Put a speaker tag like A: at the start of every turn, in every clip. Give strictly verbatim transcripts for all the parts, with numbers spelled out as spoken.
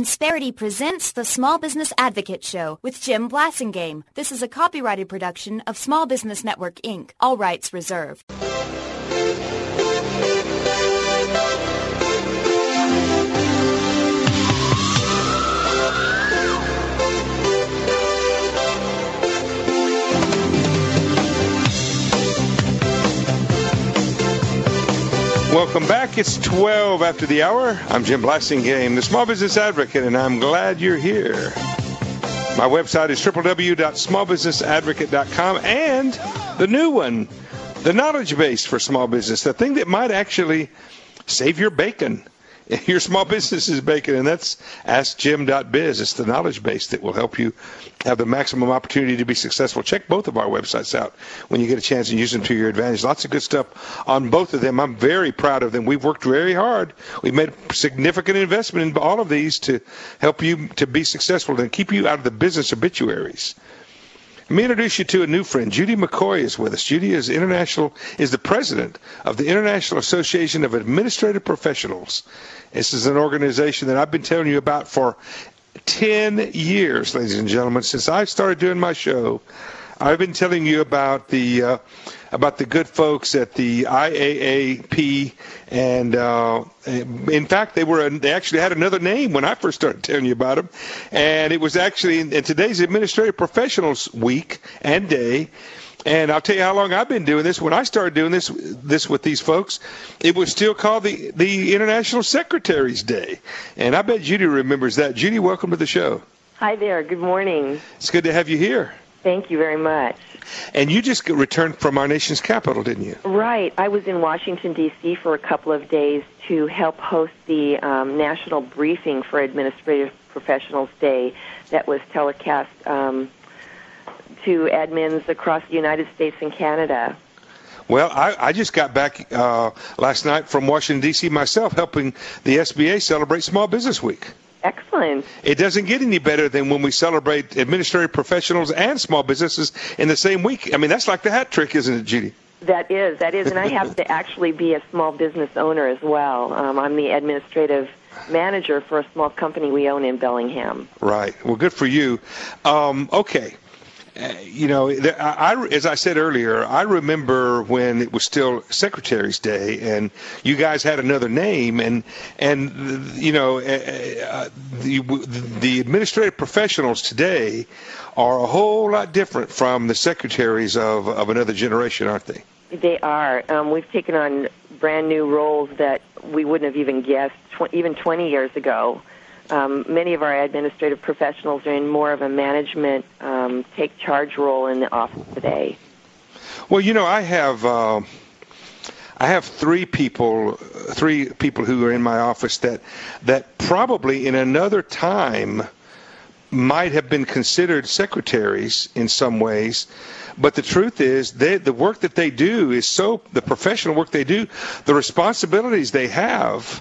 A: Insperity presents the Small Business Advocate Show with Jim Blasingame. This is a copyrighted production of Small Business Network, Incorporated. All rights reserved.
B: Welcome back. It's twelve after the hour. I'm Jim Blasingame, the Small Business Advocate, and I'm glad you're here. My website is w w w dot small business advocate dot com, and the new one, the knowledge base for small business, the thing that might actually save your bacon. Your small business is bacon, and that's ask jim dot biz. It's the knowledge base that will help you have the maximum opportunity to be successful. Check both of our websites out when you get a chance and use them to your advantage. Lots of good stuff on both of them. I'm very proud of them. We've worked very hard. We've made a significant investment in all of these to help you to be successful and keep you out of the business obituaries. Let me introduce you to a new friend. Judy McCoy is with us. Judy is international is the president of the International Association of Administrative Professionals. This is an organization that I've been telling you about for ten years, ladies and gentlemen. Since I started doing my show, I've been telling you about the uh, about the good folks at the I A A P, and uh, in fact, they were they actually had another name when I first started telling you about them, and it was actually in, in today's Administrative Professionals Week and Day. And I'll tell you how long I've been doing this. When I started doing this this with these folks, it was still called the, the International Secretaries Day. And I bet Judy remembers that. Judy, welcome to the show.
C: Hi there. Good morning.
B: It's good to have you here.
C: Thank you very much.
B: And you just returned from our nation's capital, didn't you?
C: Right. I was in Washington, D C for a couple of days to help host the um, national briefing for Administrative Professionals Day that was telecast um to admins across the United States and Canada.
B: Well, I, I just got back uh, last night from Washington, D C myself, helping the S B A celebrate Small Business Week.
C: Excellent.
B: It doesn't get any better than when we celebrate administrative professionals and small businesses in the same week. I mean, that's like the hat trick, isn't it, Judy?
C: That is. That is. And I have to actually be a small business owner as well. Um, I'm the administrative manager for a small company we own in Bellingham.
B: Right. Well, good for you. Um, okay. Uh, you know, I, I, as I said earlier, I remember when it was still Secretary's Day, and you guys had another name, and and you know, uh, the, the administrative professionals today are a whole lot different from the secretaries of of another generation, aren't they?
C: They are. Um, we've taken on brand new roles that we wouldn't have even guessed tw- even twenty years ago. Um, many of our administrative professionals are in more of a management um, take charge role in the office today.
B: Well, you know, I have uh, I have three people, three people who are in my office that that probably in another time might have been considered secretaries in some ways. But the truth is, they, the work that they do is so the professional work they do, the responsibilities they have.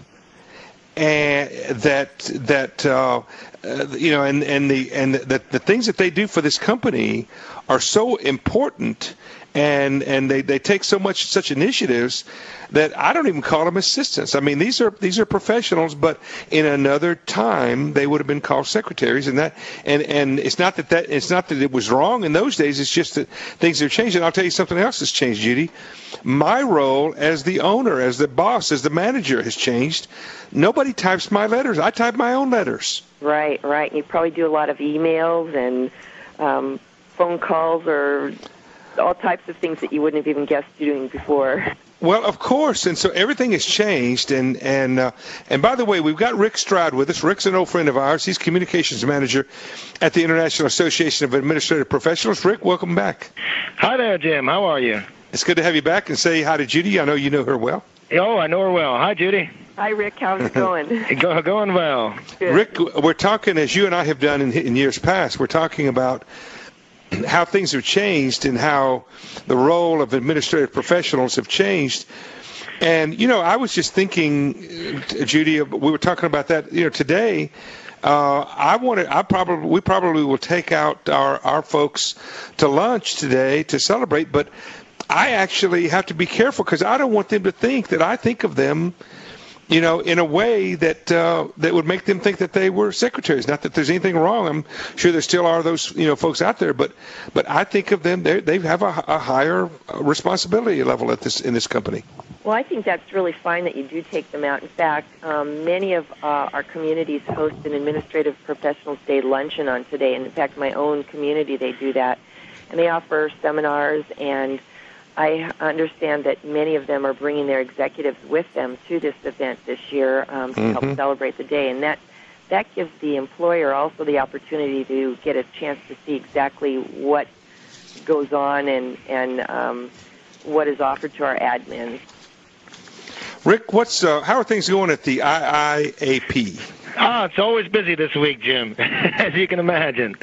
B: And that that uh, uh, you know, and and the and the, the things that they do for this company are so important, and and they, they take so much such initiatives that I don't even call them assistants. I mean, these are these are professionals, but in another time they would have been called secretaries. And that and, and it's not that that it's not that it was wrong in those days. It's just that things have changed. And I'll tell you something else has changed, Judy. My role as the owner, as the boss, as the manager has changed. Nobody types my letters. I type my own letters.
C: Right, right. You probably do a lot of emails and um, phone calls or all types of things that you wouldn't have even guessed doing before.
B: Well, of course, and so everything has changed, and and uh, and by the way, we've got Rick Stroud with us. Rick's an old friend of ours. He's communications manager at the International Association of Administrative Professionals. Rick, welcome back.
D: Hi there, Jim. How are you?
B: It's good to have you back, and say hi to Judy. I know you know her well.
D: Oh, I know her well. Hi, Judy.
C: Hi, Rick. How's it going?
D: Go, going well.
C: Good.
B: Rick, we're talking, as you and I have done in, in years past, we're talking about how things have changed and how the role of administrative professionals have changed. And, you know, I was just thinking, Judy, we were talking about that, you know, today. Uh, I wanted, I probably, we probably will take out our, our folks to lunch today to celebrate, but I actually have to be careful because I don't want them to think that I think of them you know, in a way that uh, that would make them think that they were secretaries. Not that there's anything wrong. I'm sure there still are those, you know, folks out there, but but I think of them, they have a, a higher responsibility level at this in this company.
C: Well, I think that's really fine that you do take them out. In fact, um, many of uh, our communities host an Administrative Professionals Day luncheon on today. And in fact, my own community, they do that. And they offer seminars, and I understand that many of them are bringing their executives with them to this event this year um, to mm-hmm. help celebrate the day. And that, that gives the employer also the opportunity to get a chance to see exactly what goes on and, and um, what is offered to our admins.
B: Rick, what's uh, how are things going at the I I A P?
D: Ah, it's always busy this week, Jim, as you can imagine.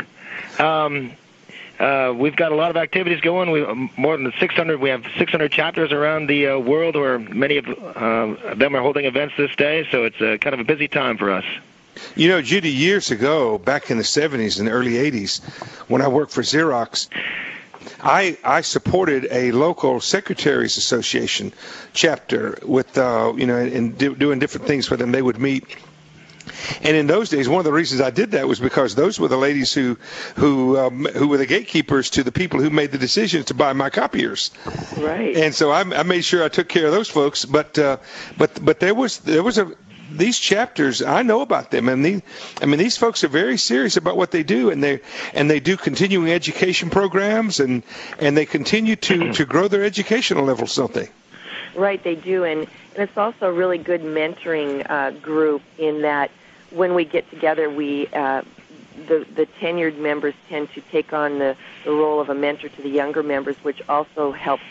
D: Um, uh, we've got a lot of activities going. We um, more than six hundred. We have six hundred chapters around the uh, world, where many of uh, them are holding events this day. So it's uh, kind of a busy time for us.
B: You know, Judy, years ago, back in the seventies and early eighties, when I worked for Xerox, I, I supported a local secretaries association chapter with, uh, you know, and do, doing different things for them. They would meet. And in those days, one of the reasons I did that was because those were the ladies who, who, um, who were the gatekeepers to the people who made the decisions to buy my copiers.
C: Right.
B: And so I, I made sure I took care of those folks. But, uh, but, but there was, there was a, these chapters, I know about them, and these, I mean, these folks are very serious about what they do, and they and they do continuing education programs, and and they continue to, to grow their educational levels, don't they?
C: Right, they do, and, and it's also a really good mentoring uh, group in that when we get together, we uh, the the tenured members tend to take on the, the role of a mentor to the younger members, which also helps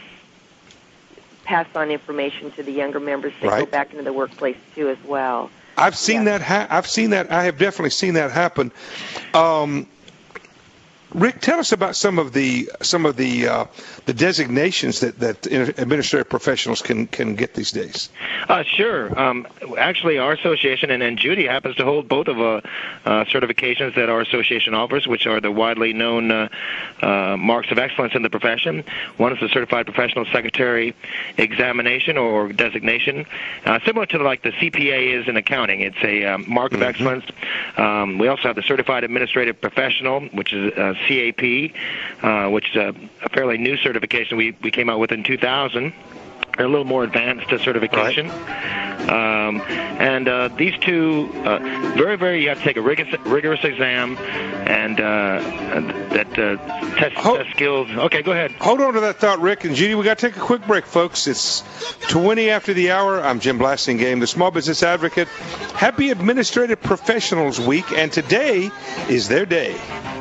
C: pass on information to the younger members that
B: right.
C: go back into the workplace too as well.
B: I've seen
C: yeah.
B: that. Ha- I've seen that. I have definitely seen that happen. Um, Rick, tell us about some of the some of the uh, the designations that, that administrative professionals can, can get these days.
D: Uh, sure. Um, actually, our association, and, and Judy happens to hold both of uh, uh, certifications that our association offers, which are the widely known uh, uh, marks of excellence in the profession. One is the Certified Professional Secretary Examination or designation, uh, similar to like the C P A is in accounting. It's a um, mark mm-hmm. of excellence. Um, we also have the Certified Administrative Professional, which is uh, C A P, uh, which is a, a fairly new certification we, we came out with in two thousand. A little more advanced certification. Right. Um, and uh, these two, uh, very, very, you have to take a rigorous, rigorous exam and uh, that uh, test, test skills. Okay, go ahead.
B: Hold on to that thought, Rick and Judy. We got to take a quick break, folks. It's twenty after the hour. I'm Jim Blasingame, the Small Business Advocate. Happy Administrative Professionals Week, and today is their day.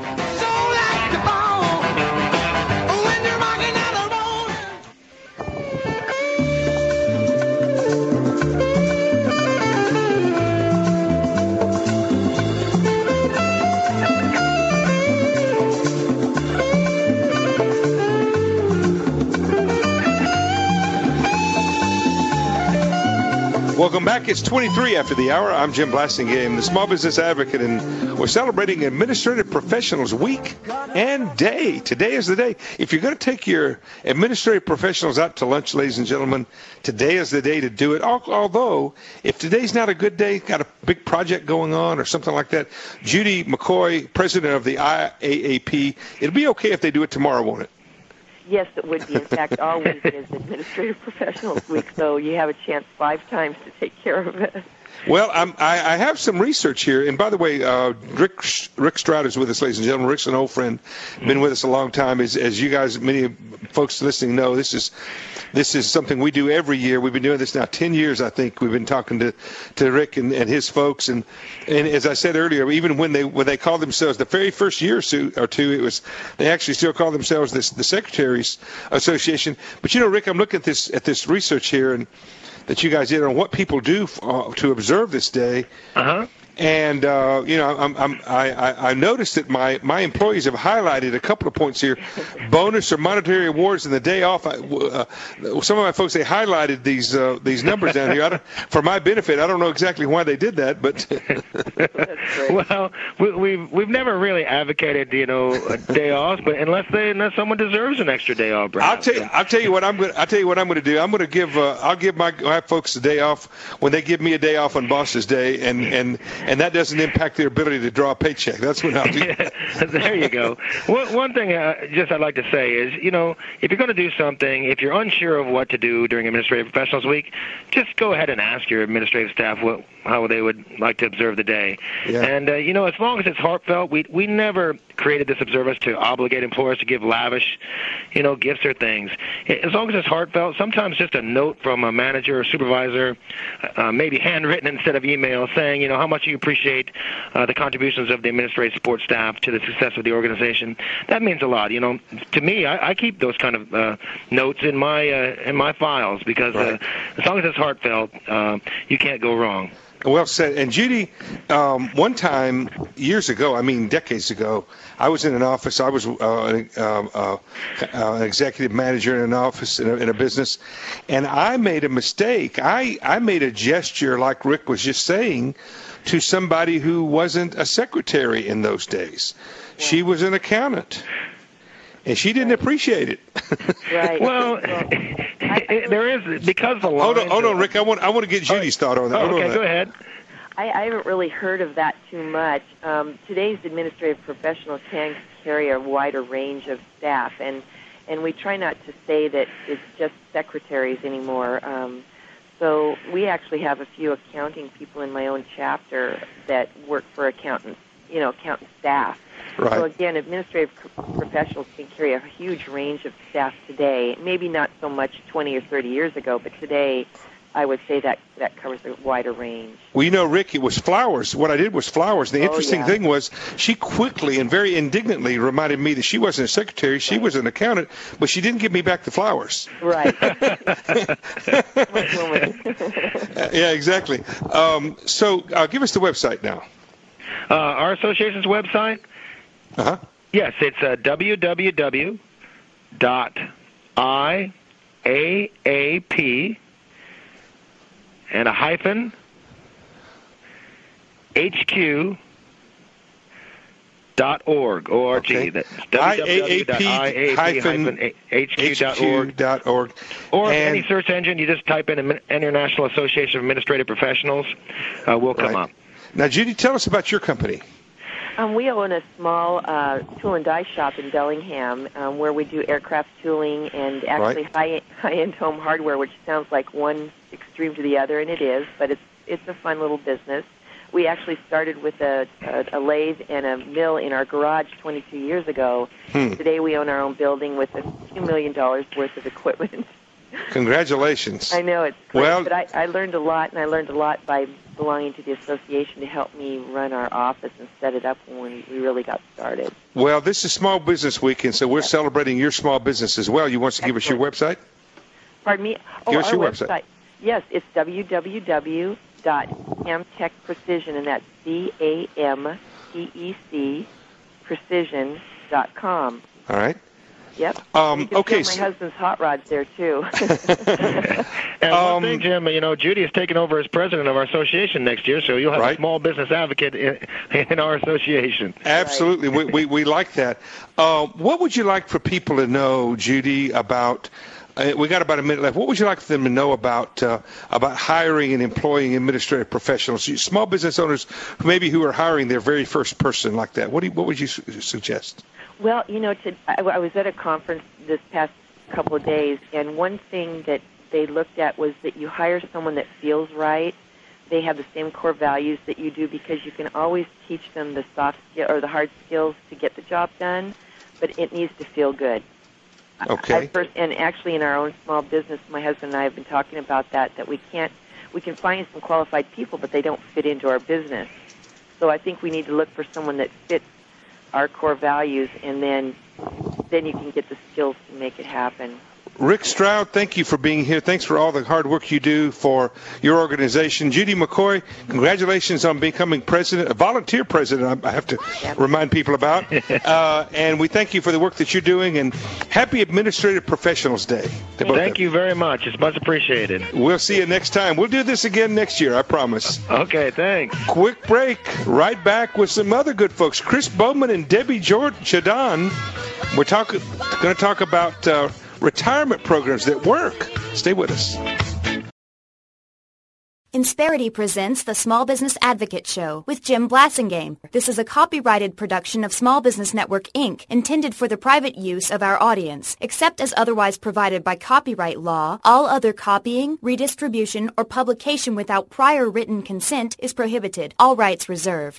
B: Welcome back. It's twenty-three after the hour. I'm Jim Blasingame, the Small Business Advocate, and we're celebrating Administrative Professionals Week and Day. Today is the day. If you're going to take your administrative professionals out to lunch, ladies and gentlemen, today is the day to do it. Although, if today's not a good day, got a big project going on or something like that, Judy McCoy, president of the I A A P, it'll be okay if they do it tomorrow, won't it?
C: Yes, it would be. In fact, all week is Administrative Professionals Week, so you have a chance five times to take care of it.
B: Well, I'm, I, I have some research here, and by the way, uh, Rick Rick Stroud is with us, ladies and gentlemen. Rick's an old friend, been with us a long time. As, as you guys, many folks listening know, this is this is something we do every year. We've been doing this now ten years, I think. We've been talking to, to Rick and, and his folks, and and as I said earlier, even when they when they called themselves the very first year or two, it was they actually still call themselves this the Secretaries Association. But you know, Rick, I'm looking at this at this research here and that you guys did on what people do uh, to observe this day.
D: Uh-huh.
B: And uh, you know, I'm, I'm, I, I noticed that my, my employees have highlighted a couple of points here: bonus or monetary awards and the day off. I, uh, some of my folks, they highlighted these uh, these numbers down here. I don't, for my benefit, I don't know exactly why they did that, but
D: well, we, we've we've never really advocated, you know, a day off, but unless they unless someone deserves an extra day off,
B: I'll tell you, I'll tell you what I'm going. I'll tell you what I'm going to do. I'm going to give. Uh, I'll give my, my folks a day off when they give me a day off on Boss's Day, and and and that doesn't impact their ability to draw a paycheck. That's what I'll do.
D: There you go. One, one thing uh, just I'd like to say is, you know, if you're going to do something, if you're unsure of what to do during Administrative Professionals Week, just go ahead and ask your administrative staff what, how they would like to observe the day.
B: Yeah.
D: And, uh, you know, as long as it's heartfelt, we we never created this observance to obligate employers to give lavish, you know, gifts or things. As long as it's heartfelt, sometimes just a note from a manager or supervisor, uh, maybe handwritten instead of email, saying, you know, how much you appreciate uh, the contributions of the administrative support staff to the success of the organization. That means a lot. You know, to me, I, I keep those kind of uh, notes in my uh, in my files because
B: right.
D: uh, as long as it's heartfelt, uh, you can't go wrong.
B: Well said. And Judy, um, one time years ago, I mean decades ago, I was in an office. I was uh, an, uh, uh, an executive manager in an office in a, in a business, and I made a mistake. I, I made a gesture like Rick was just saying to somebody who wasn't a secretary in those days. Yeah. She was an accountant. And she didn't right. appreciate it.
C: Right.
D: Well, I, there is because the law.
B: Hold on, hold on, Rick. I want I want to get Judy's thought on that.
D: Oh, okay,
B: on
D: go
B: that.
D: ahead.
C: I, I haven't really heard of that too much. Um, today's administrative professionals can carry a wider range of staff, and and we try not to say that it's just secretaries anymore. Um, so we actually have a few accounting people in my own chapter that work for accountants, you know, accountant staff.
B: Right.
C: So again, administrative professionals can carry a huge range of staff today. Maybe not so much twenty or thirty years ago, but today I would say that that covers a wider range.
B: Well, you know, Rick, it was flowers. What I did was flowers. The
C: oh,
B: interesting
C: yeah.
B: thing was she quickly and very indignantly reminded me that she wasn't a secretary. She right. was an accountant, but she didn't give me back the flowers.
C: Right.
B: Yeah, exactly. Um, so uh, give us the website now.
D: Uh, our association's website?
B: Uh-huh.
D: Yes, it's uh, w w w dot i a a p and a hyphen h q dot org, O R G.
B: Okay.
D: That's
B: I A A P hyphen
D: H Q dot org.
B: dot org.
D: Or
B: and
D: any search engine, you just type in International Association of Administrative Professionals, uh, will come
B: right.
D: up.
B: Now, Judy, tell us about your company.
C: Um, we own a small uh, tool and die shop in Bellingham um, where we do aircraft tooling and actually
B: right.
C: high, high-end home hardware, which sounds like one extreme to the other, and it is, but it's it's a fun little business. We actually started with a, a, a lathe and a mill in our garage twenty-two years ago.
B: Hmm.
C: Today we own our own building with a few million dollars worth of equipment.
B: Congratulations.
C: I know, it's great,
B: well,
C: but I, I learned a lot, and I learned a lot by belonging to the association to help me run our office and set it up when we really got started.
B: Well, this is Small Business Week, and so we're yes. celebrating your small business as well. You want to give
C: Excellent.
B: us your website?
C: Pardon me? Oh,
B: give us
C: our
B: your
C: website.
B: website.
C: Yes, it's w w w dot camtech precision, and that's C A M T E C precision dot com.
B: All right.
C: Yep.
B: Um,
C: you can
B: okay.
C: see my husband's hot rods there, too.
D: And
B: um,
D: one thing, Jim, you know, Judy is taking over as president of our association next year, so you'll have
B: right.
D: a small business advocate in, in our association.
B: Absolutely.
C: Right.
B: we, we, we like that. Uh, what would you like for people to know, Judy, about uh, we got about a minute left. What would you like for them to know about uh, about hiring and employing administrative professionals, small business owners maybe who are hiring their very first person like that? What do you, what would you su- suggest?
C: Well, you know, to, I, I was at a conference this past couple of days, and one thing that they looked at was that you hire someone that feels right. They have the same core values that you do, because you can always teach them the soft skill or the hard skills to get the job done, but it needs to feel good.
B: Okay.
C: I first, and actually, in our own small business, my husband and I have been talking about that. That we can't, we can find some qualified people, but they don't fit into our business. So I think we need to look for someone that fits our core values, and then then you can get the skills to make it happen.
B: Rick Stroud, thank you for being here. Thanks for all the hard work you do for your organization. Judy McCoy, congratulations on becoming president, a volunteer president, I have to remind people about. Uh, and we thank you for the work that you're doing, and happy Administrative Professionals Day.
D: Thank you very much. It's much appreciated.
B: We'll see you next time. We'll do this again next year, I promise.
D: Okay, thanks.
B: Quick break. Right back with some other good folks. Chris Bowman and Debbie Jordan Chadon. We're talking, going to talk about uh, retirement programs that work. Stay with us.
A: Insperity presents the Small Business Advocate Show with Jim Blasingame. This is a copyrighted production of Small Business Network, Incorporated, intended for the private use of our audience. Except as otherwise provided by copyright law, all other copying, redistribution, or publication without prior written consent is prohibited. All rights reserved.